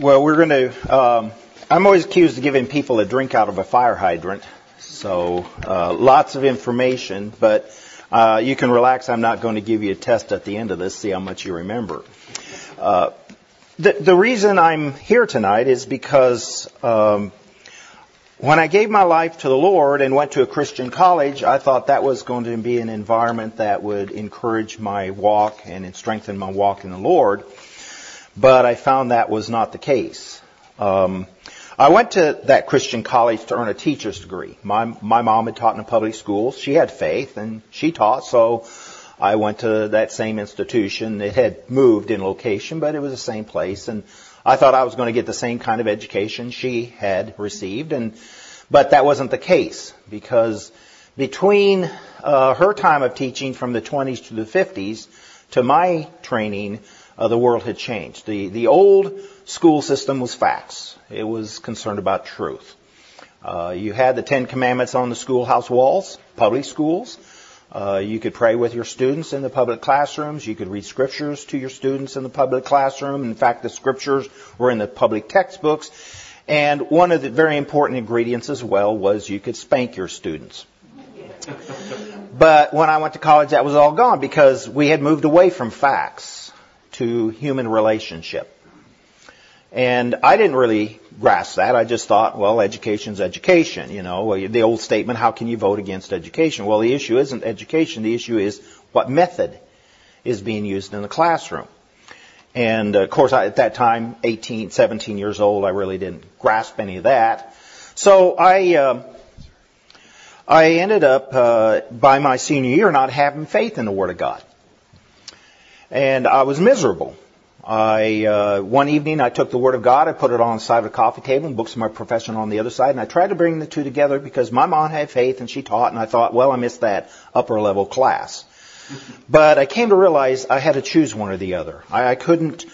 Well, we're going to, I'm always accused of giving people a drink out of a fire hydrant. So, lots of information, but you can relax. I'm not going to give you a test at the end of this, see how much you remember. The reason I'm here tonight is because when I gave my life to the Lord and went to a Christian college, I thought that was going to be an environment that would encourage my walk and strengthen my walk in the Lord. But I found that was not the case. I went to that Christian college to earn a teacher's degree. My mom had taught in a public school. She had faith and she taught, so I went to that same institution. It had moved in location, but it was the same place. And I thought I was going to get the same kind of education she had received, but that wasn't the case, because between her time of teaching from the 20s to the 50s to my training, the world had changed. The old school system was facts. It was concerned about truth. You had the Ten Commandments on the schoolhouse walls, public schools. You could pray with your students in the public classrooms. You could read scriptures to your students in the public classroom. In fact, the scriptures were in the public textbooks. And one of the very important ingredients as well was you could spank your students. But when I went to college, that was all gone, because we had moved away from facts to human relationship. And I didn't really grasp that. I just thought, well, education's education. You know, the old statement, how can you vote against education? Well, the issue isn't education. The issue is what method is being used in the classroom. And, of course, at that time, 18, 17 years old, I really didn't grasp any of that. So I ended up, by my senior year, not having faith in the Word of God. And I was miserable. One evening I took the Word of God, I put it on the side of the coffee table and books of my profession on the other side, and I tried to bring the two together because my mom had faith and she taught, and I thought, well, I missed that upper level class. But I came to realize I had to choose one or the other. I couldn't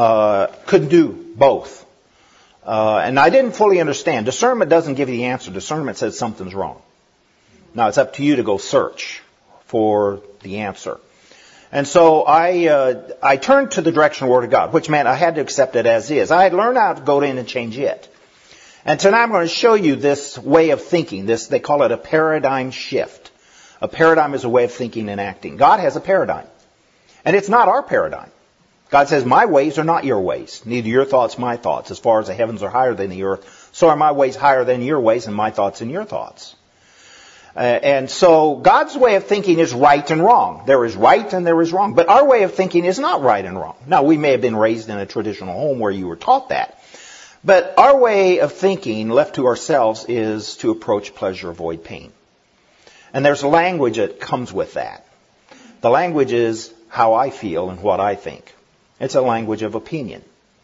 do both. And I didn't fully understand. Discernment doesn't give you the answer. Discernment says something's wrong. Now it's up to you to go search for the answer. And so I turned to the direction of the Word of God, which meant I had to accept it as is. I had learned how to go in and change it. And tonight I'm going to show you this way of thinking. They call it a paradigm shift. A paradigm is a way of thinking and acting. God has a paradigm. And it's not our paradigm. God says, my ways are not your ways. Neither your thoughts, my thoughts. As far as the heavens are higher than the earth, so are my ways higher than your ways, and my thoughts than your thoughts. And so God's way of thinking is right and wrong. There is right and there is wrong. But our way of thinking is not right and wrong. Now, we may have been raised in a traditional home where you were taught that. But our way of thinking, left to ourselves, is to approach pleasure, avoid pain. And there's a language that comes with that. The language is how I feel and what I think. It's a language of opinion.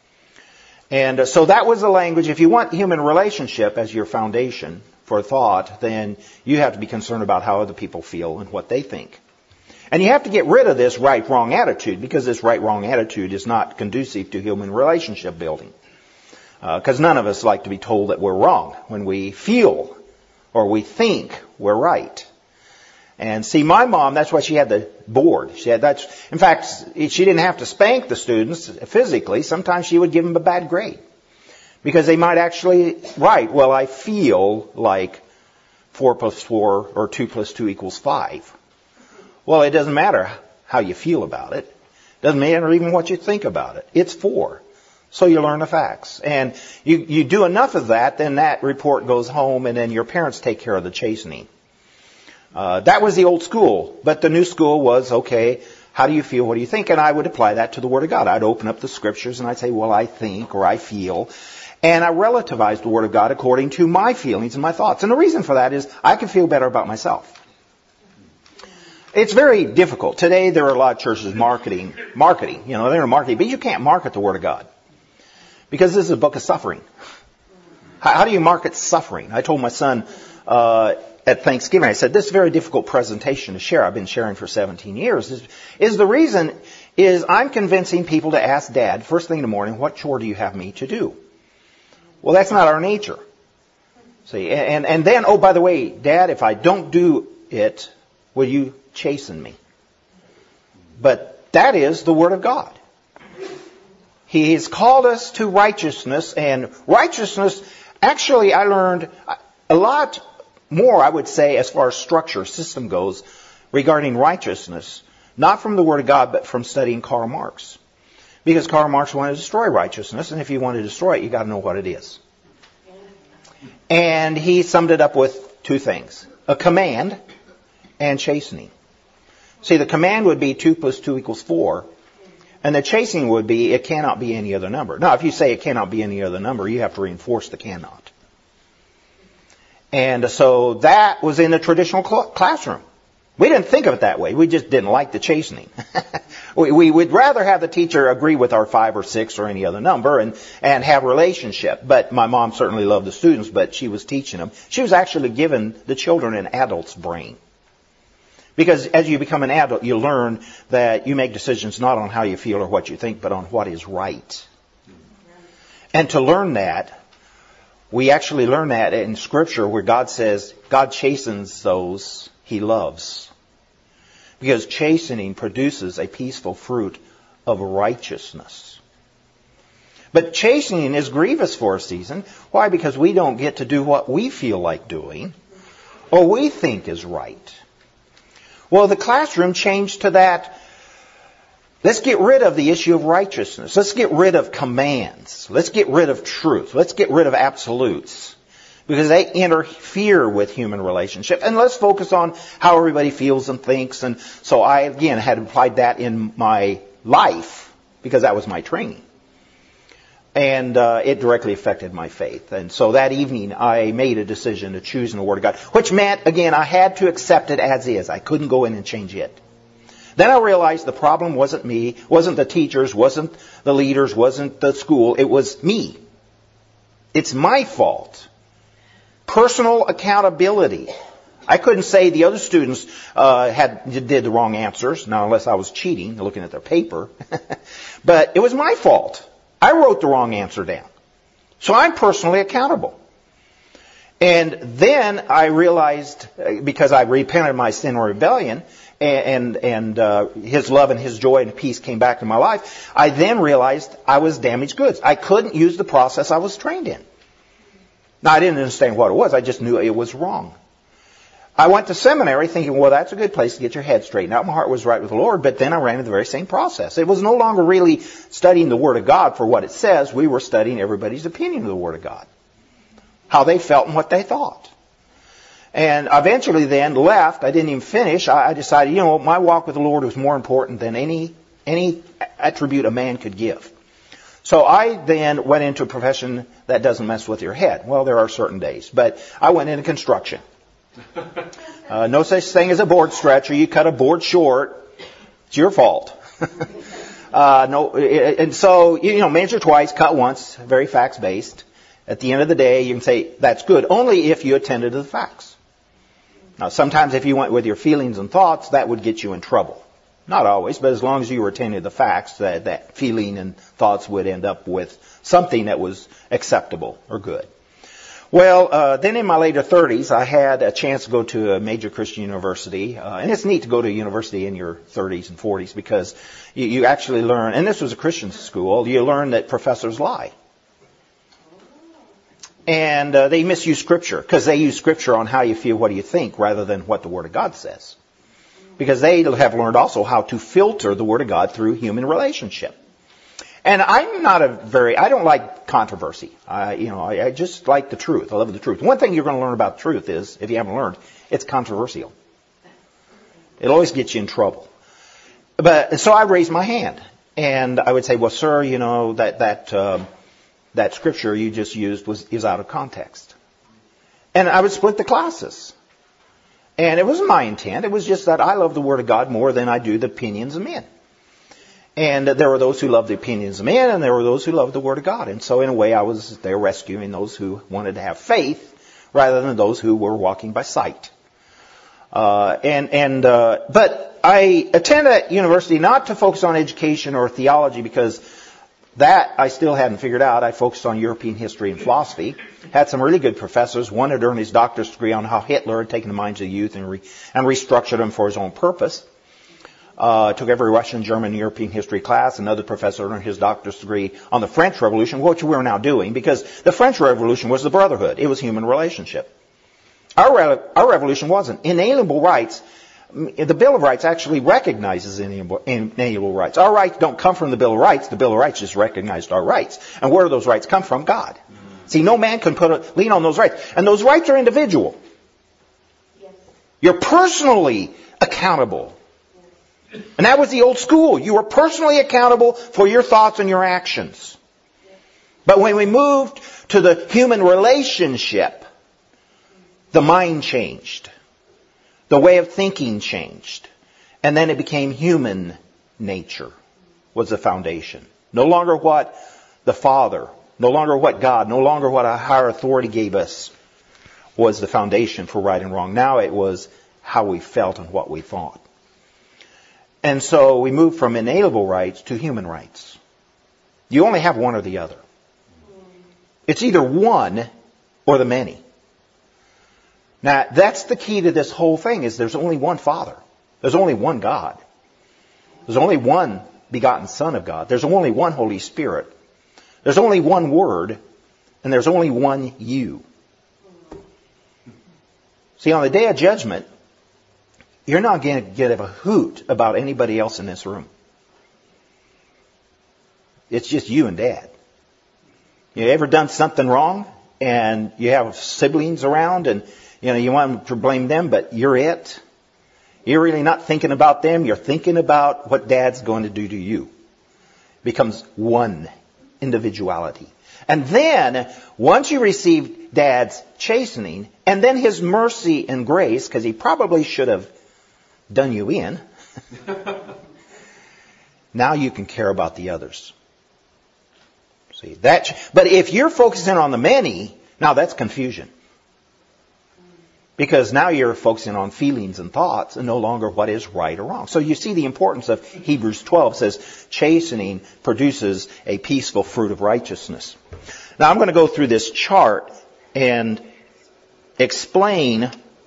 And so that was the language. If you want human relationship as your foundation for thought, then you have to be concerned about how other people feel and what they think. And you have to get rid of this right-wrong attitude, because this right-wrong attitude is not conducive to human relationship building. Because none of us like to be told that we're wrong when we feel or we think we're right. And see, my mom, that's why she had the board. In fact, she didn't have to spank the students physically. Sometimes she would give them a bad grade, because they might actually write, well, I feel like 4 plus 4 or 2 plus 2 equals 5. Well, it doesn't matter how you feel about it. It doesn't matter even what you think about it. It's 4. So you learn the facts. And you do enough of that, then that report goes home, and then your parents take care of the chastening. That was the old school. But the new school was, okay, how do you feel? What do you think? And I would apply that to the Word of God. I'd open up the Scriptures and I'd say, well, I think or I feel. And I relativize the Word of God according to my feelings and my thoughts. And the reason for that is I can feel better about myself. It's very difficult. Today there are a lot of churches marketing. They're marketing. But you can't market the Word of God, because this is a book of suffering. How do you market suffering? I told my son at Thanksgiving, I said, this is a very difficult presentation to share. I've been sharing for 17 years. The reason is I'm convincing people to ask Dad, first thing in the morning, what chore do you have me to do? Well, that's not our nature. See, and then, oh, by the way, Dad, if I don't do it, will you chasten me? But that is the Word of God. He has called us to righteousness, and righteousness, actually I learned a lot more, I would say, as far as structure, system goes, regarding righteousness, not from the Word of God, but from studying Karl Marx. Because Karl Marx wanted to destroy righteousness, and if you want to destroy it, you got to know what it is. And he summed it up with two things: a command and chastening. See, the command would be 2 + 2 = 4, and the chastening would be it cannot be any other number. Now, if you say it cannot be any other number, you have to reinforce the cannot. And so that was in the traditional classroom. We didn't think of it that way. We just didn't like the chastening. we would rather have the teacher agree with our 5 or 6 or any other number and have a relationship. But my mom certainly loved the students, but she was teaching them. She was actually giving the children an adult's brain. Because as you become an adult, you learn that you make decisions not on how you feel or what you think, but on what is right. And to learn that, we actually learn that in Scripture where God says, God chastens those He loves. Because chastening produces a peaceful fruit of righteousness. But chastening is grievous for a season. Why? Because we don't get to do what we feel like doing or we think is right. Well, the classroom changed to that. Let's get rid of the issue of righteousness. Let's get rid of commands. Let's get rid of truth. Let's get rid of absolutes. Because they interfere with human relationship. And let's focus on how everybody feels and thinks. And so I, again, had applied that in my life because that was my training. And it directly affected my faith. And so that evening I made a decision to choose in the Word of God. Which meant, again, I had to accept it as is. I couldn't go in and change it. Then I realized the problem wasn't me, wasn't the teachers, wasn't the leaders, wasn't the school. It was me. It's my fault. Personal accountability. I couldn't say the other students did the wrong answers, now unless I was cheating, looking at their paper. But it was my fault. I wrote the wrong answer down. So I'm personally accountable. And then I realized, because I repented of my sin or rebellion, and His love and His joy and peace came back to my life, I then realized I was damaged goods. I couldn't use the process I was trained in. Now, I didn't understand what it was. I just knew it was wrong. I went to seminary thinking, well, that's a good place to get your head straightened out. My heart was right with the Lord, but then I ran into the very same process. It was no longer really studying the Word of God for what it says. We were studying everybody's opinion of the Word of God. How they felt and what they thought. And eventually then left. I didn't even finish. I decided, my walk with the Lord was more important than any attribute a man could give. So I then went into a profession that doesn't mess with your head. Well, there are certain days. But I went into construction. No such thing as a board stretcher. You cut a board short, it's your fault. And so, measure twice, cut once, very facts-based. At the end of the day, you can say, that's good, only if you attended to the facts. Now, sometimes if you went with your feelings and thoughts, that would get you in trouble. Not always, but as long as you were attending to the facts, that feeling and thoughts would end up with something that was acceptable or good. Well, then in my later 30s, I had a chance to go to a major Christian university. And it's neat to go to a university in your 30s and 40s because you actually learn, and this was a Christian school, you learn that professors lie. And they misuse Scripture because they use Scripture on how you feel, what do you think, rather than what the Word of God says. Because they have learned also how to filter the Word of God through human relationship. And I'm not I don't like controversy. I just like the truth. I love the truth. One thing you're going to learn about truth is, if you haven't learned, it's controversial. It'll always get you in trouble. But so I raised my hand. And I would say, well, sir, that scripture you just used is out of context. And I would split the classes. And it wasn't my intent. It was just that I love the Word of God more than I do the opinions of men. And there were those who loved the opinions of men, and there were those who loved the Word of God. And so in a way I was there rescuing those who wanted to have faith rather than those who were walking by sight. But I attended university not to focus on education or theology because that I still hadn't figured out. I focused on European history and philosophy. Had some really good professors. One had earned his doctorate degree on how Hitler had taken the minds of the youth and restructured them for his own purpose. Took every Russian, German, European history class. Another professor earned his doctorate degree on the French Revolution, which we're now doing, because the French Revolution was the brotherhood. It was human relationship. Our revolution wasn't. Inalienable rights, the Bill of Rights actually recognizes inalienable rights. Our rights don't come from the Bill of Rights. The Bill of Rights just recognized our rights. And where do those rights come from? God. See, no man can lean on those rights. And those rights are individual. Yes. You're personally accountable. Yes. And that was the old school. You were personally accountable for your thoughts and your actions. Yes. But when we moved to the human relationship, the mind changed. The way of thinking changed. And then it became human nature was the foundation. No longer what the Father, no longer what God, no longer what a higher authority gave us was the foundation for right and wrong. Now it was how we felt and what we thought. And so we moved from inalienable rights to human rights. You only have one or the other. It's either one or the many. Now, that's the key to this whole thing, is there's only one Father. There's only one God. There's only one begotten Son of God. There's only one Holy Spirit. There's only one Word, and there's only one you. See, on the day of judgment, you're not going to give a hoot about anybody else in this room. It's just you and Dad. You ever done something wrong, and you have siblings around, and you want to blame them, but you're it. You're really not thinking about them. You're thinking about what Dad's going to do to you. It becomes one individuality. And then, once you receive Dad's chastening, and then His mercy and grace, because He probably should have done you in, now you can care about the others. See, but if you're focusing on the many, now that's confusion. Because now you're focusing on feelings and thoughts and no longer what is right or wrong. So you see the importance of Hebrews 12 says chastening produces a peaceful fruit of righteousness. Now I'm going to go through this chart and explain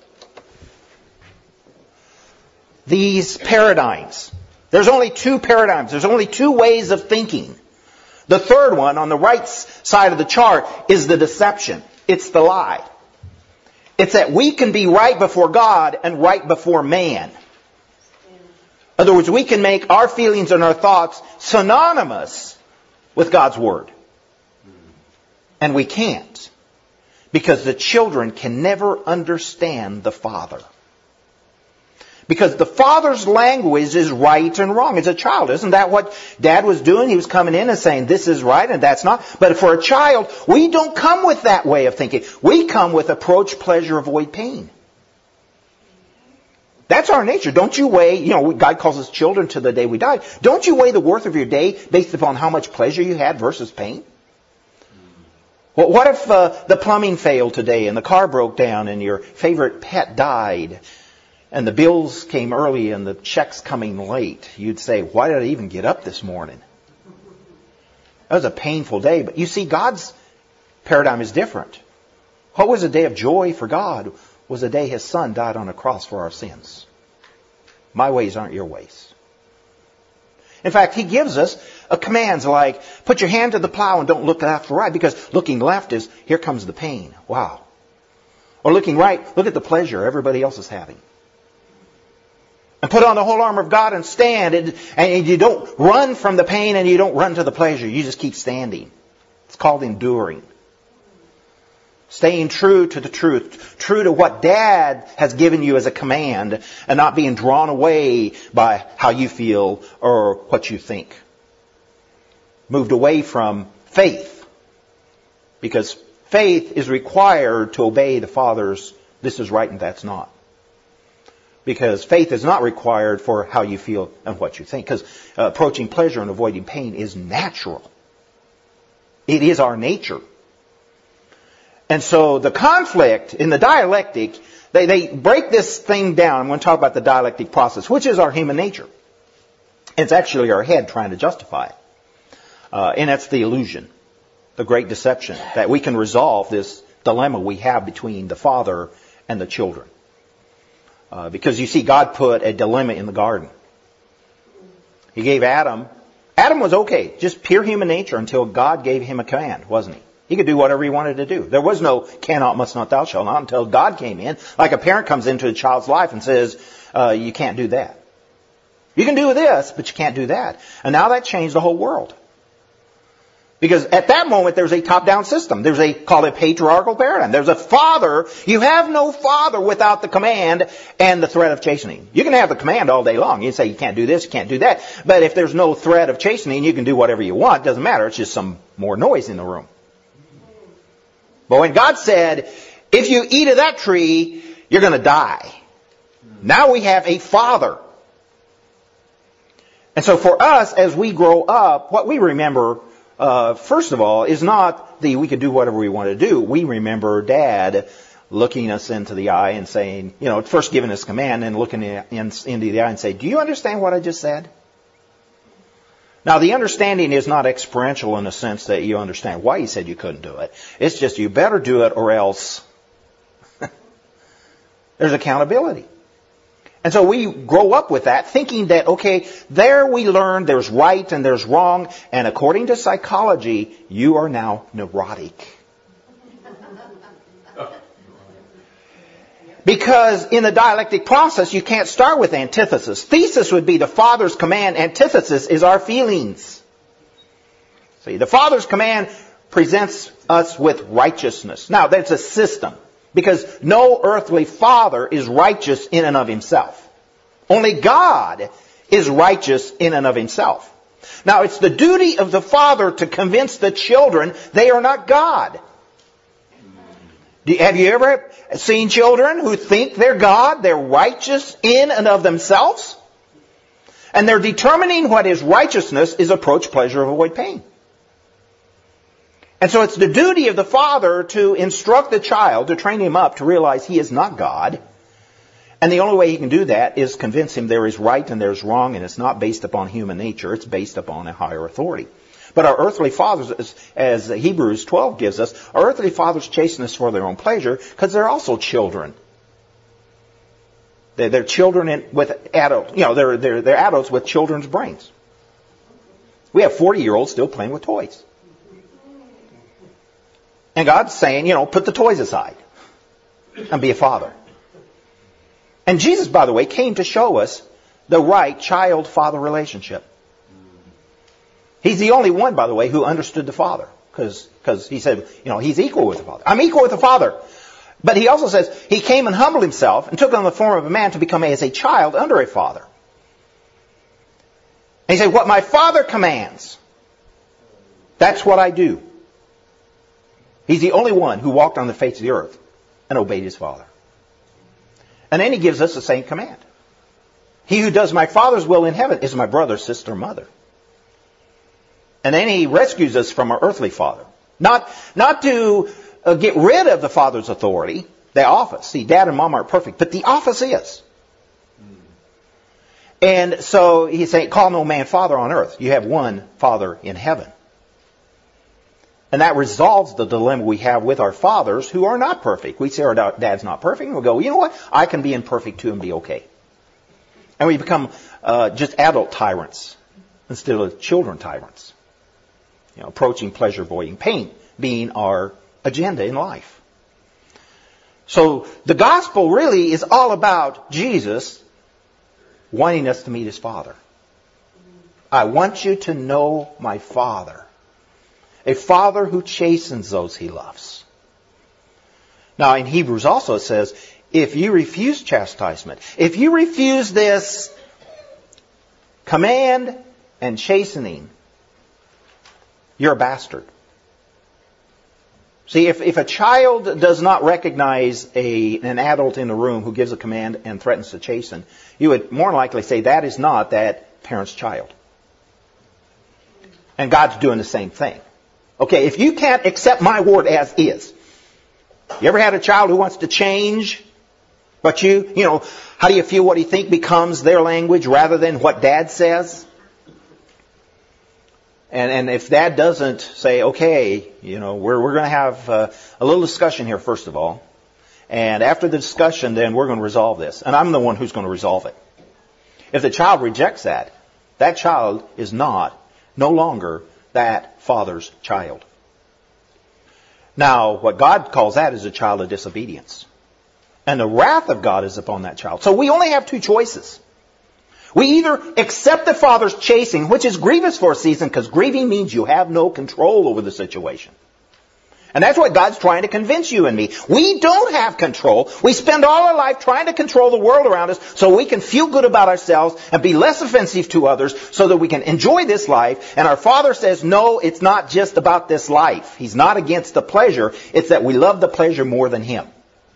these paradigms. There's only two paradigms. There's only two ways of thinking. The third one on the right side of the chart is the deception. It's the lie. It's that we can be right before God and right before man. In other words, we can make our feelings and our thoughts synonymous with God's Word. And we can't. Because the children can never understand the Father. Because the Father's language is right and wrong. As a child, isn't that what Dad was doing? He was coming in and saying, this is right and that's not. But for a child, we don't come with that way of thinking. We come with approach pleasure, avoid pain. That's our nature. Don't you weigh, God calls us children to the day we die. Don't you weigh the worth of your day based upon how much pleasure you had versus pain? Well, what if the plumbing failed today and the car broke down and your favorite pet died? And the bills came early and the checks coming late. You'd say, why did I even get up this morning? That was a painful day. But you see, God's paradigm is different. What was a day of joy for God was a day His Son died on a cross for our sins. My ways aren't your ways. In fact, He gives us commands like, put your hand to the plow and don't look left or right, because looking left is, here comes the pain. Wow. Or looking right, look at the pleasure everybody else is having. And put on the whole armor of God and stand. And you don't run from the pain and you don't run to the pleasure. You just keep standing. It's called enduring. Staying true to the truth. True to what Dad has given you as a command. And not being drawn away by how you feel or what you think. Moved away from faith. Because faith is required to obey the Father's this is right and that's not. Because faith is not required for how you feel and what you think. Because approaching pleasure and avoiding pain is natural. It is our nature. And so the conflict in the dialectic, they break this thing down. I'm going to talk about the dialectic process, which is our human nature. It's actually our head trying to justify it. And that's the illusion, the great deception, that we can resolve this dilemma we have between the Father and the children. Because you see, God put a dilemma in the garden. He gave Adam. Adam was okay, just pure human nature until God gave him a command, wasn't he? He could do whatever he wanted to do. There was no cannot, must not, thou shalt not until God came in. Like a parent comes into a child's life and says, you can't do that. You can do this, but you can't do that. And now that changed the whole world. Because at that moment, there's a top-down system. There's called a patriarchal paradigm. There's a father. You have no father without the command and the threat of chastening. You can have the command all day long. You can say you can't do this, you can't do that. But if there's no threat of chastening, you can do whatever you want. It doesn't matter. It's just some more noise in the room. But when God said, if you eat of that tree, you're going to die. Now we have a father. And so for us, as we grow up, what we remember first of all, is not we could do whatever we want to do. We remember Dad looking us into the eye and saying, first giving us command and looking into the eye and say, do you understand what I just said? Now, the understanding is not experiential in the sense that you understand why he said you couldn't do it. It's just you better do it or else. There's accountability. And so we grow up with that, thinking that, okay, there we learn there's right and there's wrong, and according to psychology, you are now neurotic. Because in the dialectic process, you can't start with antithesis. Thesis would be the Father's command. Antithesis is our feelings. See, the Father's command presents us with righteousness. Now, that's a system. Because no earthly father is righteous in and of himself. Only God is righteous in and of himself. Now, it's the duty of the father to convince the children they are not God. Have you ever seen children who think they're God? They're righteous in and of themselves? And they're determining what is righteousness is approach pleasure, avoid pain. And so it's the duty of the father to instruct the child, to train him up to realize he is not God. And the only way he can do that is convince him there is right and there's wrong, and it's not based upon human nature. It's based upon a higher authority. But our earthly fathers, as Hebrews 12 gives us, our earthly fathers chasten us for their own pleasure because they're also children. They're children with adults. They're adults with children's brains. We have 40-year-olds still playing with toys. And God's saying, put the toys aside and be a father. And Jesus, by the way, came to show us the right child-father relationship. He's the only one, by the way, who understood the Father. Because he said, he's equal with the Father. I'm equal with the Father. But he also says, he came and humbled himself and took on the form of a man to become as a child under a father. And he said, what my Father commands, that's what I do. He's the only one who walked on the face of the earth and obeyed his Father. And then he gives us the same command. He who does my Father's will in heaven is my brother, sister, mother. And then he rescues us from our earthly father. Not to get rid of the Father's authority, the office. See, Dad and Mom aren't perfect, but the office is. And so he's saying, call no man father on earth. You have one Father in heaven. And that resolves the dilemma we have with our fathers who are not perfect. We say our dad's not perfect, and we'll go, you know what? I can be imperfect too and be okay. And we become just adult tyrants instead of children tyrants. Approaching pleasure, avoiding pain being our agenda in life. So the gospel really is all about Jesus wanting us to meet his Father. I want you to know my Father. A Father who chastens those he loves. Now in Hebrews also it says, if you refuse chastisement, if you refuse this command and chastening, you're a bastard. See, if a child does not recognize an adult in the room who gives a command and threatens to chasten, you would more likely say that is not that parent's child. And God's doing the same thing. Okay, if you can't accept my word as is, you ever had a child who wants to change, but how do you feel what you think becomes their language rather than what Dad says? And if Dad doesn't say, okay, we're going to have a little discussion here first of all, and after the discussion, then we're going to resolve this. And I'm the one who's going to resolve it. If the child rejects that, that child is no longer that father's child. Now, what God calls that is a child of disobedience. And the wrath of God is upon that child. So we only have two choices. We either accept the father's chasing, which is grievous for a season, because grieving means you have no control over the situation. And that's what God's trying to convince you and me. We don't have control. We spend all our life trying to control the world around us so we can feel good about ourselves and be less offensive to others so that we can enjoy this life. And our Father says, no, it's not just about this life. He's not against the pleasure. It's that we love the pleasure more than Him.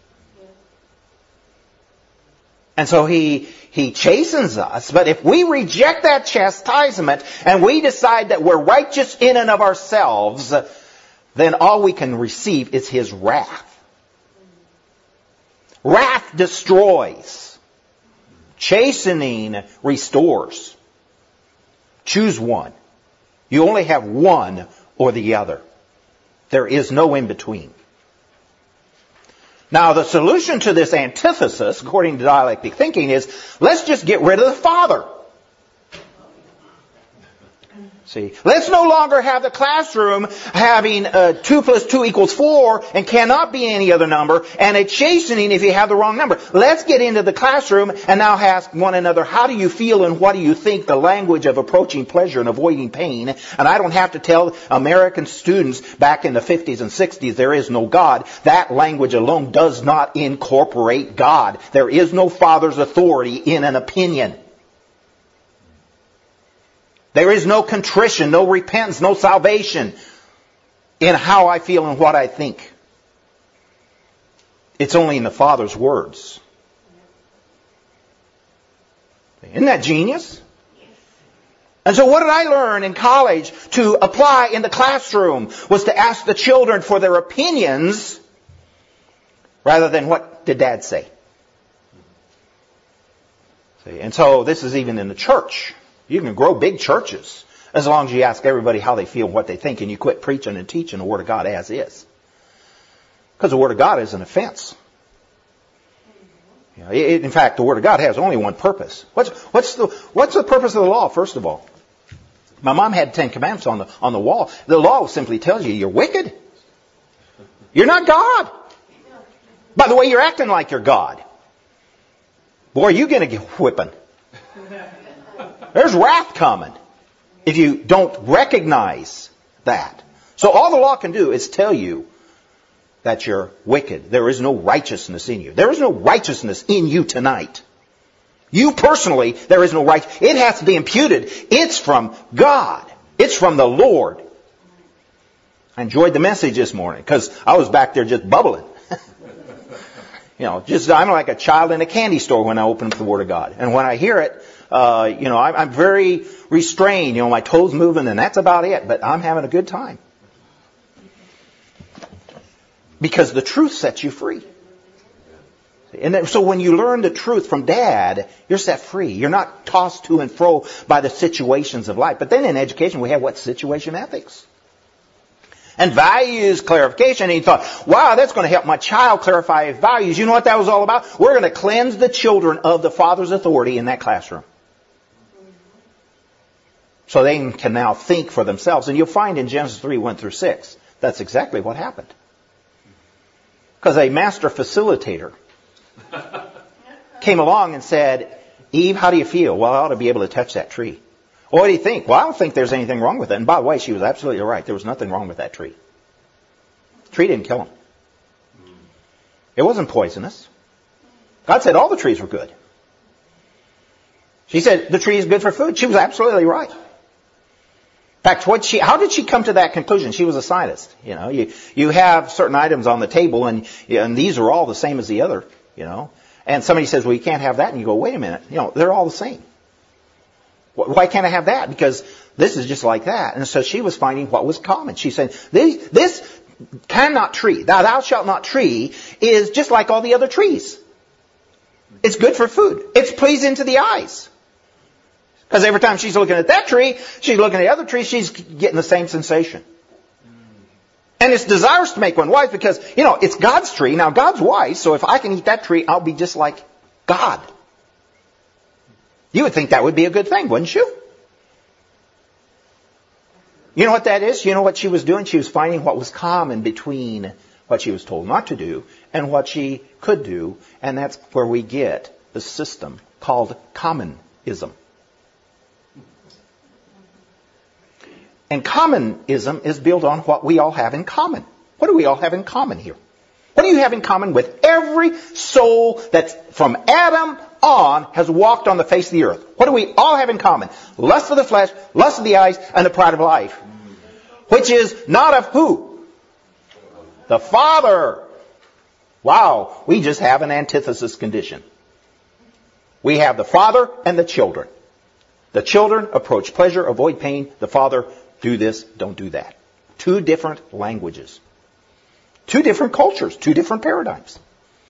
And so He chastens us, but if we reject that chastisement and we decide that we're righteous in and of ourselves, then all we can receive is His wrath. Wrath destroys. Chastening restores. Choose one. You only have one or the other. There is no in between. Now, the solution to this antithesis, according to dialectic thinking, is let's just get rid of the Father. See, let's no longer have the classroom having 2 plus 2 equals 4 and cannot be any other number, and a chastening if you have the wrong number. Let's get into the classroom and now ask one another, how do you feel and what do you think, the language of approaching pleasure and avoiding pain? And I don't have to tell American students back in the 50s and 60s there is no God. That language alone does not incorporate God. There is no Father's authority in an opinion. There is no contrition, no repentance, no salvation in how I feel and what I think. It's only in the Father's words. Isn't that genius? And so what did I learn in college to apply in the classroom was to ask the children for their opinions rather than what did Dad say. See, and so this is even in the church. You can grow big churches as long as you ask everybody how they feel and what they think and you quit preaching and teaching the Word of God as is. Because the Word of God is an offense. You know, in fact, the Word of God has only one purpose. What's the purpose of the law, first of all? My mom had 10 commandments on the wall. The law simply tells you you're wicked. You're not God. By the way, you're acting like you're God. Boy, you're going to get whipping. There's wrath coming if you don't recognize that. So all the law can do is tell you that you're wicked. There is no righteousness in you. There is no righteousness in you tonight. You personally, there is no righteousness. It has to be imputed. It's from God. It's from the Lord. I enjoyed the message this morning because I was back there just bubbling. I'm like a child in a candy store when I open up the Word of God. And when I hear it, I'm very restrained. My toes moving and that's about it. But I'm having a good time. Because the truth sets you free. And so when you learn the truth from Dad, you're set free. You're not tossed to and fro by the situations of life. But then in education we have what? Situation ethics. And values clarification. And he thought, wow, that's going to help my child clarify his values. You know what that was all about? We're going to cleanse the children of the Father's authority in that classroom. So they can now think for themselves. And you'll find in Genesis 3, 1 through 6, that's exactly what happened. Because a master facilitator came along and said, Eve, how do you feel? Well, I ought to be able to touch that tree. Well, what do you think? Well, I don't think there's anything wrong with it. And by the way, she was absolutely right. There was nothing wrong with that tree. The tree didn't kill him. It wasn't poisonous. God said all the trees were good. She said the tree is good for food. She was absolutely right. In fact, how did she come to that conclusion? She was a scientist. You have certain items on the table and these are all the same as the other, And somebody says, well, you can't have that. And you go, wait a minute. They're all the same. Why can't I have that? Because this is just like that. And so she was finding what was common. She said, this cannot tree, thou shalt not tree, is just like all the other trees. It's good for food. It's pleasing to the eyes. Because every time she's looking at that tree, she's looking at the other tree, she's getting the same sensation. And it's desirous to make one wise because, it's God's tree. Now, God's wise, so if I can eat that tree, I'll be just like God. You would think that would be a good thing, wouldn't you? You know what that is? You know what she was doing? She was finding what was common between what she was told not to do and what she could do. And that's where we get the system called commonism. And commonism is built on what we all have in common. What do we all have in common here? What do you have in common with every soul that from Adam on has walked on the face of the earth? What do we all have in common? Lust of the flesh, lust of the eyes, and the pride of life. Which is not of who? The Father. Wow, we just have an antithesis condition. We have the Father and the children. The children approach pleasure, avoid pain. The Father, do this, don't do that. Two different languages. Two different cultures, two different paradigms.